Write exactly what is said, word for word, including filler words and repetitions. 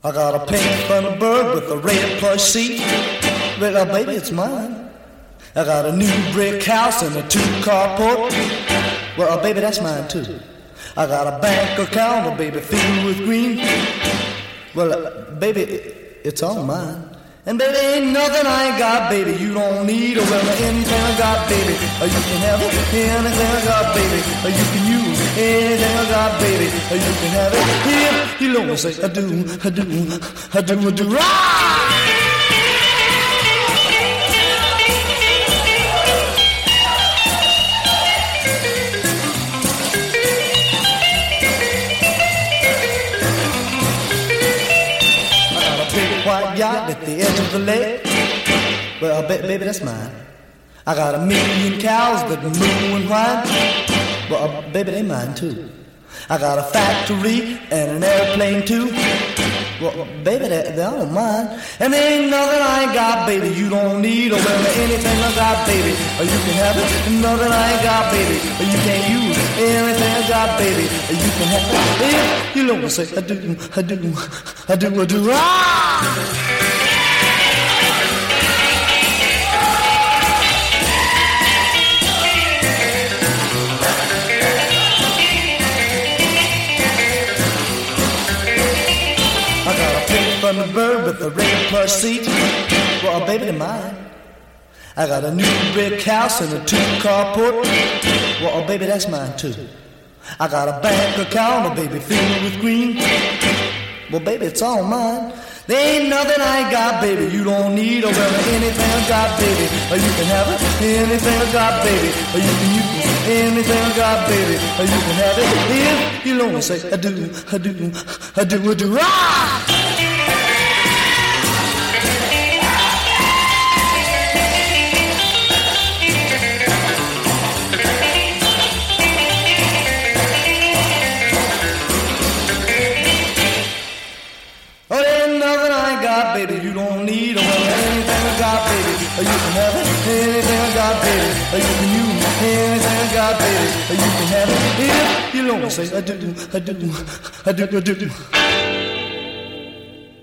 I got a pink Thunderbird with a red plush seat. Well, uh, baby, it's mine. I got a new brick house and a two-car port. Well, uh, baby, that's mine too. I got a bank account, oh, baby, filled with green. Well, uh, baby, it's all mine. And baby, ain't nothing I ain't got, baby. You don't need a well, anything I got, baby. Or you can have it, anything I got, baby. Or you can use anything I got, baby. Or you can have it if you don't say I do, I do, I do, I do. Ah! White yacht at the edge of the lake. Well, ba- baby, that's mine. I got a million cows that moo and whine. Well, uh, baby, they mine too. I got a factory and an airplane too. Well, baby, they, they're all mine. And there ain't nothing I ain't got, baby. You don't need or well, anything I got, baby. Or you can have it. Nothing I ain't got, baby. Or you can't use anything I got, baby. Or you can have it. If you don't say I do, I do, I do, I do. Ah! Thunderbird with a red plush seat. Well, baby, they're mine. I got a new brick house and a two-car port. Well, baby, that's mine too. I got a bank account, oh, baby, filled with green. Well, baby, it's all mine. There ain't nothing I ain't got, baby. You don't need or well, anything I got, baby. Or you can have it, anything I got, baby. Or you can use anything I got, baby. Or you can have it if you only say I do, I do, I do, I do. Ah! Baby, you don't need or well, anything I got, baby. Or you can have it, anything I got, baby. Or you can use anything I got, baby. Or you can have it if you don't say I do, I do, I do, I do.